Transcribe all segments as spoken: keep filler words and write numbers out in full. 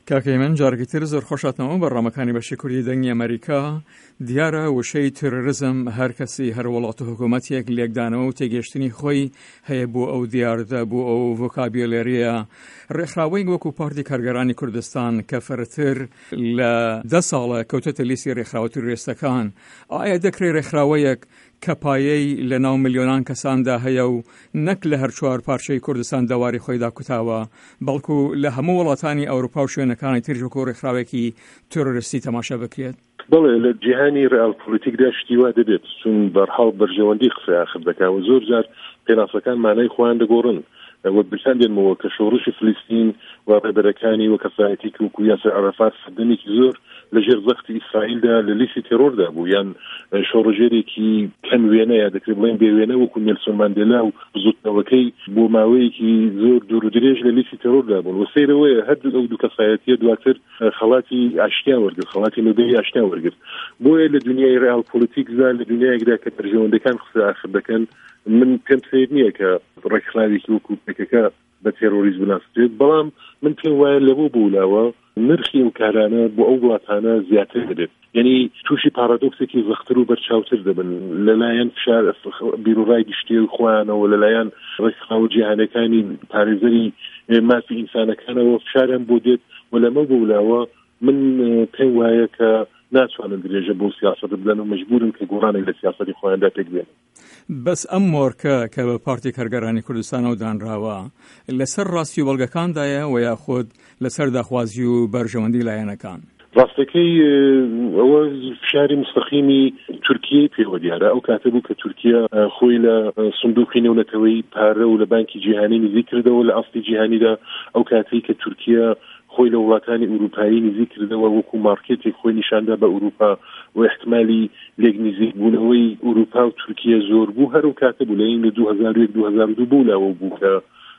کاکەی من جارێکی تر زۆر خۆشاتنەوە بەڕامەکانی بەشی کوردی دەنگی ئەمریکا. دیارە وشەی تێرۆریزم هەر کەسی هەر وڵات و حکوومەتێک لێکدانەوە و تێگەشتنی خۆی هەیە بۆ ئەو دیاردە بۆ ئەو ڤۆکابیۆلێریە. ڕێکخراوەی وەکو پارتی کارگەرانی کوردستان کە فەرتر لە دە ساڵە کەوتەتە لیستی ڕێکخراوە تۆریستەکان، ئایا دەکرێت ڕێکخراوەیەک کە پایەی لە ناو ملیۆنان کەساندا هەیە و نەک لە هەر چوار پارچەی کوردستان دەواری خۆیدا کوتاوە، بەڵکو لە هەموو وڵاتانی ئەوروپا و شوێنەکانی تریش وەکو ڕێکخراوێکی تۆرۆریستی تەماشا بکرێت؟ بەڵێ لە جیهانی ڕێال پۆلیتیکدا شتی وا دەبێت، چون بەرحاڵ بەرژەوەندی قسەی ئاخر دەکا و زۆر جار پێناسەکان مانای خۆیان دەگۆڕن. وە برسان دێنمەوە کە شۆڕشی فلستین و ڕێبەرەکانی وە کەسایەتی وەکو یاسر عەرەفات سەردەمێکی زۆر لە ژێر زەختی ئیسرائیلدا لە لیستی تێرۆردا بوو، یان شۆڕژێرێکی کەم وێنە یا دەکرێت بڵێن بێ وێنە وەکو نێلسۆن ماندێلا و زوتنەوەکەی بۆ ماوەیەکی زۆر دوور و درێژ لە لیستی تێرۆردا بوون. و سەیرەوەیە هەردوو ئەو دوو کەسایەتیە دواتر خەڵاتی ئاشتیا وەرگرت، خەڵاتی نۆبێلی ئاشتیا وەرگرت. بۆیە لە دنیای ڕێال پۆلیتیکدا لە دنیایەکدا کە بەرژەوەندەکان قسە ئاخر دەکەن، من پێم سەیر نییە کە ڕێکخراوێکی وەکو پێکەکە بە تێرۆریزم بناسرێت، بەڵام من پێم وایە لەبوو بوولاوە نرخی ئەو کارانە بۆ ئەو وڵاتانە زیاتر دەبێت، یعنی تووشی پارادۆکسێکی زەختر و بەرچاوتر دەبن لەلایەن فشار بیرۆڕای گشتی و خۆیانەوە، لەلایەن ڕێکخراوە جیهانەکانی پارێزەری مافی ئینسانەکانەوە فشاریان بۆ دێت. و لەمە بوولاوە من پێم وایە کە ناتوانن درێژە بۆ سیاسەت بدەن و مەجبورن کە گۆڕانێک لە سیاسەتی خۆیاندا پێک بێنن. بەس ئەم مۆرکە کە بە پارتی کارگەرانی کوردستانەوە دانراوە لەسەر ڕاستی و بەڵگەکاندایە و یاخود لەسەر داخوازی و بەرژەوەندی لایەنەکان؟ ڕاستەکەی ئەوە فشاری مستەقیمی تورکیای پێوە دیارە. ئەو کاتە بوو کە تورکیا خۆی لە سندوقی نێونەتەوەی پارە و لە بانکی جیهانی نزیک کردەوە لە ئاستی جیهانیدا، ئەو کاتەی کە تورکیا خۆی لە وڵاتانی ئوروپایی نزیک کردەوە وەکو مارکێتێک خۆی نیشاندا بە ئوروپا و احتمالی لێک نزیک بوونەوەی ئوروپا و تورکیا زۆر بوو. هەر ئەو کاتە بوو لە ئین لە دوو هەزار و یەک دوو هەزار و دوو بوولاوە بوو کە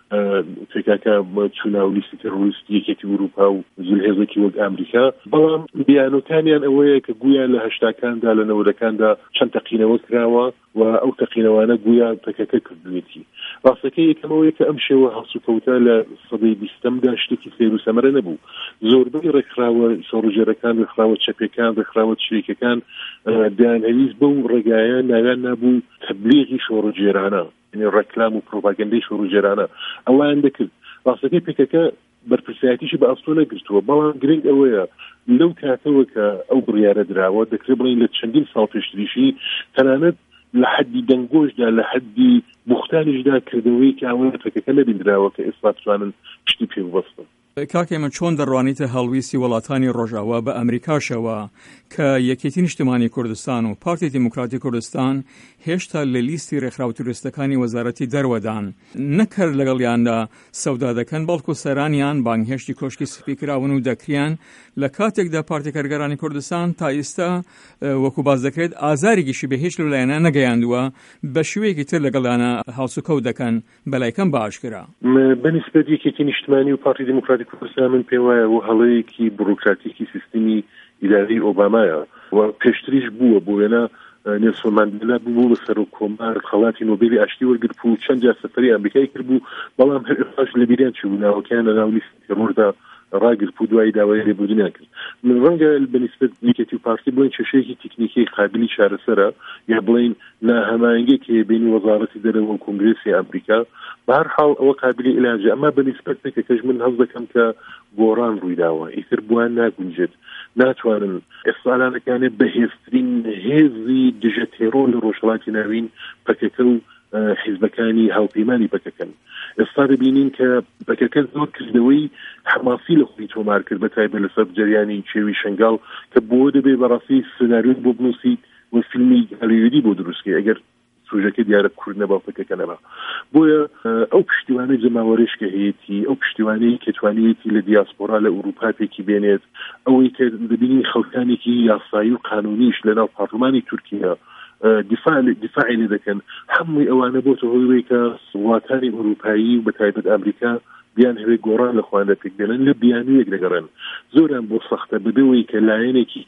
فێکاکە چووناو لیستی تێرۆریستی یەکێتی ئوروپا و جلهێزێکی وەک ئەمریکا. بەڵام بیانۆکانیان ئەوەیە کە گویا لە هەشتاکاندا لە نەوەدەکاندا چەند تەقینەوە کراوە و ئەو تەقینەوانە گویا پێکەکە کردوێتی. ڕاستەکەی یەکەمەوەیە کە ئەم شێوە هەڵسوکەوتە لە سەدەی بیستەمدا شتێکی سیر و سەمەرە نەبوو. زۆربەی ڕێکخراوە شۆڕژێرەکان، ڕێکخراوە چەپەکان، ڕێکخراوە چریکەکان دەیانەویست بەو ڕێگایە ناویان نابوو تەبلیغی شۆڕژێرانە، یعنی ڕێکلام و پرۆپاگەندەی شۆڕژێرانە ئەوان دەکرد. ڕاستەکەی پێکەکە بەرپرسایەتیشی بە ئەستۆ نەگرتووە، بەڵام گرنگ ئەوەیە لەو کاتەوە کە ئەو بڕیارە دراوە دەکرێت بڵین لە چەندین ساڵ پێشتریشی تەنانەت لە حەدی دەنگۆشدا لە حەدی بوختانیشدا کردەوەی کە ئەوە پێکەکە نەبیندراوە کە ئێستا بتوانن پشتی پێ ببەستن. کاکێ من چۆن دەڕوانیتە هەڵویستی وڵاتانی ڕۆژاوا بە ئەمریکاشەوە کە یەکێتی نیشتمانی کوردستان و پارتی دیموکراتی کوردستان هێشتا لە لیستی ڕێکخراوە تۆریستەکانی وەزارەتی دەروەدان، نەکرد لەگەڵیاندا سەودا دەکەن، بەڵکو سەرانیان بانگهێشتی کۆشکی سپیکراون و دەکریان لە کاتێکدا پارتی کارگەرانی کوردستان تا ئێستا وەکو باز دەکرێت ئازارێکیشی بە هیچ لەلایەنە نەگەیاندووە، بە شێوەیەکی تر لەگەڵیانە هەڵسوکەوت دەکەن بەلایکەم باشکرا. بەنسبەت یەکێتی نیشتمانی و پارتی دیموکراتی کوردستان من پێم وایە و هەڵەیەکی بوروکراتیکی سیستمی ئیداری ئۆبامایە و پێشتریش بووە بۆ وێنە نێلسۆن ماندێلا بوو بە سەر و کۆمار خەڵاتی نۆبێلی ئاشتی وەرگرت و چەند جار سەفەری ئەمریکای کرد بوو، بەڵام هەر ئێستاش لە بیریان چوو ناوەکەیان لە ناو لیستی تێرۆردا ڕاگرت و دوای داوای لێبوردنیان کرد. من ڕەنگە بەنسبەت یەکێتی و پارتی بڵین کێشەیەکی تکنیکی قابلی چارەسەرە، یا بڵین ناهەماهەنگێکی بینی وەزارەتی دەرەوە و کۆنگرێسی ئەمریکا. بەهەرحاڵ ئەوە قابلی عیلاجە، ئەمە بەنسبەت پێکەکەش من هەڵ دەکەم کە گۆڕان ڕوویداوە، ئیتر بووان ناگونجێت، ناتوانن ئێستاڵانەکانێ بەهێزترین هێزی دژە تێرۆ لە ڕۆژهەڵاتی ناوین پەکەکە و حیزبەکانی هاوپەیمانی پەکەکەن. ئێستا دەبینین کە پەکەکە زۆر کردەوەی حماسی لە خۆی تۆمار کرد، بەتایبەت لەسەر جەریانی چێوی شنگاڵ کە بۆ دەبێ بەڕاستی سناریۆ بۆ بنووسیت و فیلمی هەلیوودی بۆ دروستکەی ئەگەر سوژەکە دیارە کورد نەبا پەکەکە نەبا. بۆیە ئەو پشتیوانەی جەماوەرێش کە هەیەی، ئەو پشتیوانەی کە توانیەتی لە دیاسپۆرا لە ئوروپا پێکی بێنێت، ئەوەی کە دەبینی خەڵکانێکی یاسایی و قانونیش لەناو پارلمانی تورکیا دفاع دفاعی لێ دەکەن، هەمووی ئەوانە بۆتە هۆی کە وڵاتانی ئوروپایی و بەتایبەت ئەمریکا بیان هەوێ گۆڕان لە خواندا پێک بێنن لە بیانویەک دەگەڕێن. زۆران بۆ سەختە ببێەوەی کە لایەنێکی کە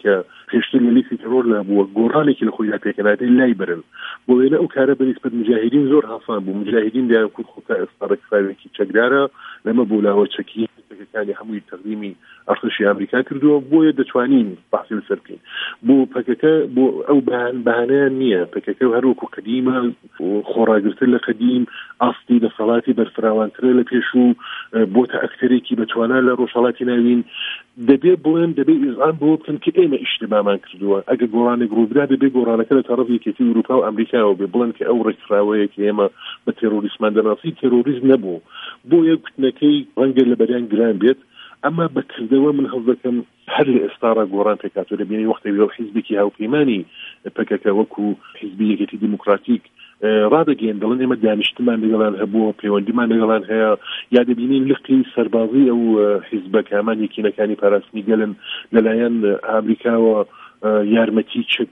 پێشتر لە لیستی تەرۆر لابووە گۆڕانێکی لە خۆیدا پێکەناتی لای برن بۆ وێنە ئەو کارە بەنسبەت مجاهدین زۆر ئاسان بوو. مجاهدین دیان کورد خۆتا ئێستاڕێکراوێکی چەکدارە لەمە بۆلاوە چەکی پەکەکانی هەمووی تەقدیمی ئەرتشی ئەمریکا کردووە بۆیە دەتوانین بەحسی لەسەر بکەین. بۆ پەکەکە بۆ ئەو بەهانەیان نییە. پەکەکە هەروەکو قەدیمە خۆڕاگرتر لە قەدیم ئاستی دەسەڵاتی بەرفراوانترە لە پێش و بۆتە ئەکتەرێکی بەتوانە لە ڕۆژهەڵاتی ناوین دەبێ بڵێن دەبێ ئیزعام بۆ بکەن کە ئێمە ئیشتبامان کردووە. ئەگەر گۆڕانێک ڕووبدا دەبێ گۆڕانەکە لە تەڕەف یەکێتی ئەوروپا و ئەمریکاوە بێ بڵێن کە ئەو ڕێکخراوەیە کە ئێمە بە تێرۆریسمان دەناسی تێرۆریزم نەبوو بۆ یەک کوتنەکەی ڕەنگە لە بەریان گران بێت. ئەمە بەکردەوە من هەڵ دەکەم هەر لە ئێستاڕا گۆڕان پێکاتۆ دەبینی وەختێک لەو حیزبێکی هاوپەیمانی پەکەکە وەکو حیزبی یەکێتی دیموکراتیک ڕادەگەین دەڵێن ئێمە دانیشتمان لەگەڵان هەبووە پەیوەندیمان لەگەڵان هەیە یا دەبینین لقی سەربازی ئەو حیزبە کامان یەکینەکانی پاراستنی گەلن لەلایەن ئامریکاوە یارمەتی چەک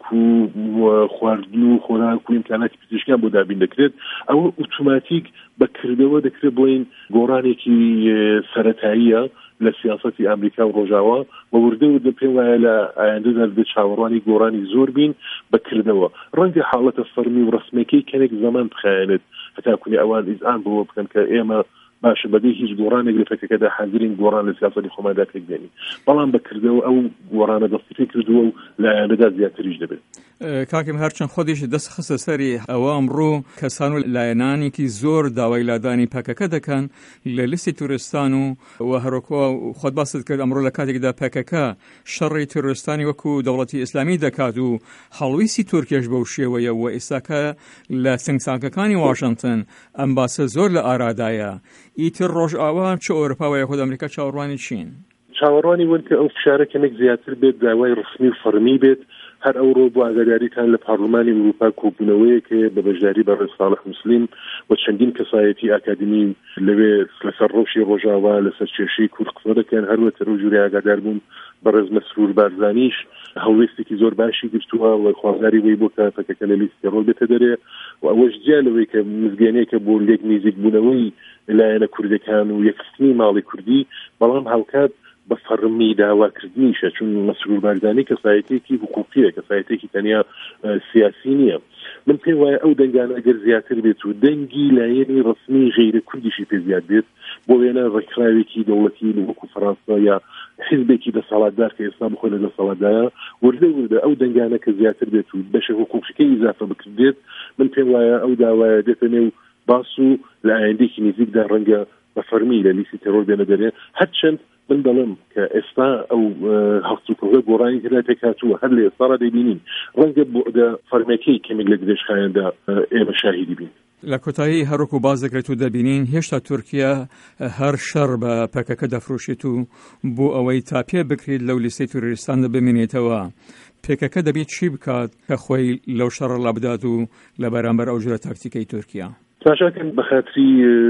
و خواردن و خۆراک و ئیمکاناتی پزیشکیان بۆ دابین دەکرێت. ئەوە ئۆتۆماتیک بەکردەوە دەکرێت بڵین گۆڕانێکی سەرەتاییە لە سیاسەتی ئەمریکا و ڕۆژاوە و وردە وردە پێم وایە لە ئایندەدا بێت چاوەڕوانی گۆڕانی زۆر بین بەکردەوە. ڕەنگە حاڵەتە فەرمی و ڕسمەکەی کەنێک زەمان بخایەنێت هەتا کوێ ئەوان ئیزعام بۆ بکەن کە ئێمە باشە بەبێ هیچ گۆڕانێک لە پەکەکەدا حاضرین گۆڕان لە سیاسەتی خۆماندا پێکدێنین. بەڵام بەکردەوە ئەو گۆڕانە دەستی پێ کردووە و لە ئایندەدا زیاتریش دەبێت. کاکەم هەرچەند خۆدیش دەست خستە سەری ئەوە ئەمڕۆ کەسان و لایەنانێکی زۆر داوای لادانی پەکەکە دەکەن لە لیستی تووریستان و و هەروەکوە خۆت باست کرد ئەمڕۆ لە کاتێکدا پەکەکە شەڕی تۆریستانی وەکو دەوڵەتی ئیسلامی دەکات و هەڵویستی تورکیەش بەو شێوەیە و ئێستاکە لە سنگسانکەکانی واشنگتن ئەم باسە زۆر لە ئارادایە. ئیتر ڕۆژئاوا چ ئەوروپا و یەکۆ ئەمریکا چاوەڕوانی چین؟ چاوەڕوانی ون کە ئەو فشارە کەمێک زیاتر بێت داوای ڕسمی و فەرمی بێت. هەر ئەوڕۆ بۆ ئاگاداریتان لە پارلمانی ئەوروپا کۆبوونەوەیەکە بە بەشداری بەڕێز ساڵح موسلیم و چەندین کەسایەتی ئاکادمی لەوێ لەسەر ڕۆژی ڕۆژاوا لەسەر کێشەی کورد قسە دەکەن هەروەتە ئەو جوورە ئاگادار بوون بەڕێز مەسرور بارزانیش هەڵوێستێکی زۆر باشی گرتووە و خوازاری وی بۆ کە پەکەکە لە لیستی ڕۆ بێتە دەرێ و ئەوەش جیا لەوەی کە مزگەنەیەکە بۆ لێک نزیک بوونەوەی لایەنە کوردەکان و یەکستنی ماڵی کوردی بەڵام هاوکات بە فەرمی داواکردنیشە چون مەسرور بارزانی کەسایەتێکی حقوقیە کەسایەتێکی تەنیا سیاسی نییە. من پێم وایە ئەو دەنگانە ئەگەر زیاتر بێت و دەنگی لایەنی ڕسمی غەیرە کوردیشی پێ زیاد بێت بۆ وێنە ڕێکخراوێکی دەوڵەتی وەکو فەڕەنسا یا حیزبێکی دەسەڵاتدار کە ئێستا بخۆی لە دەسەڵاتدایە وردە وردە ئەو دەنگانە کە زیاتر بێت و بەشە حقوقیەکەی ئیزافە بکردێت من پێم وایە ئەو داوایە دێتە نێو باس و لە ئایندێکی نزیکدا ڕەنگە بە فەرمی لە لیستی تەرۆر بێنە دەرێ. هەرچەند من دەڵم کە ئێستا ئەو هەڵسوکەوتە گۆڕانی کرا تێکاتووە هەر لە ئێستاڕا دەبینین ڕەنگە بۆ فەرمەکەی کەمێک لە درێژخایەندا ئێمە شاهیدی بین. لە کۆتایی هەروەکو باز دەکرێت و دەبینین هێشتا تورکیا هەر شەڕ بە پەکەکە دەفرۆشێت و بۆ ئەوەی تا پێ بکرێت لەو لیستەی تووریستاندا بمێنێتەوە پێکەکە دەبێت چی بکات کە خۆی لەو شەڕە لابدات و لە بەرامبەر ئەو جۆرە تاکتیکەی تورکیا؟ تاشاکەن بە خاتری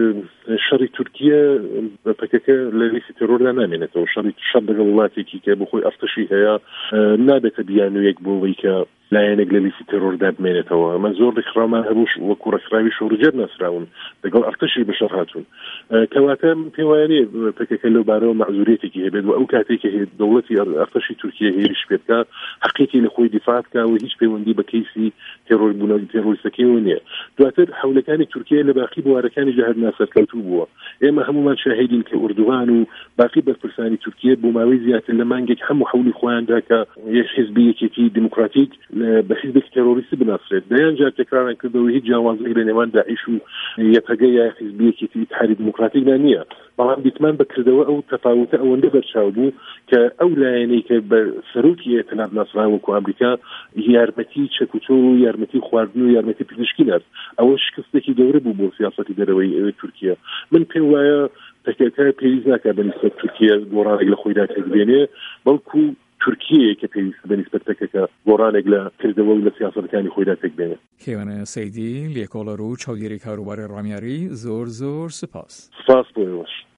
شەڕی تورکیا پەکەکە لە لیستی تەرۆردا نامێنێتەوە. شەڕی شەڕ لەگەڵ وڵاتێکی کە بخۆی ئەرتشی هەیە نابێتە بیانوویەک بۆەوەی کە لایەنێک لە لیستی تەرۆردا بمێنێتەوە. ئەمە زۆر ڕێکخراومان هەبوو وەکو ڕێکخراوی شۆڕجەر ناسراون لەگەڵ ئەرتشی بەشەر هاتوون. کەواتە پێم وایە پەکەکە لەو بارەوە مەعزوریەتێکی هەبێت و ئەو کاتێکە دەوڵەتی ئەرتشی تورکیا هێرش پێ بکە حەقێکی لە خۆی دیفاع بکە و هیچ پەیوەندی بە کەیسی تێرۆربوونەوەی تێرۆریستەکەیەوە نییە. دواتر حەولەکانی تورکیا لە باقی بوارەکانی جەهاد ناسەرکەوتوو بووە. ئێمە هەمومان شاهدین کە ئوردوغان و باقی بەرپرسانی تورکیا بۆ ماوەی زیاتر لە مانگێک هەموو حەولی خۆیاندا کە یەک حیزبی یەکێتی دیموکراتیک بە حیزبێکی تێرۆریستی بناسرێت. دەیان جار تێکراران کردەوە هیچ جیاوازیەک لە نێوان داعش و یەکەگە یا حیزبی یەکێتی اتحادی دیموکراتیکدا نییە. بەڵام بیتمان بەکردەوە ئەو تەفاوتە ئەوەندە بەرچاو بوو کە ئەو لایەنەی کە بە سەرۆکی ئێتلاف ناسرا وەکو ئەمریکا یارمەتی چەکوچۆ و یارمەتی خواردن و یارمەتی پزیشکی نرد ئەوە شکستێکی گەورە بوو بۆ سیاسەتی دەرەوەی تورکیا. من پێم وایە پەکەکە پێویست ناکات بەنسبەت تورکیا گۆڕانێک لە خۆیدا تێکبێنێ بەڵکو تورکیە کە پێویست بەنسبەت پەکەکە گۆڕانێک لە کردەوە و لە سیاسەتەکانی خۆیدا تێکبێنێ. کێوانە سەیدی لێکۆڵەر و چاودێری کاروباری ڕامیاری زۆر زۆر سپاس. سپاس بۆ ئێوەش.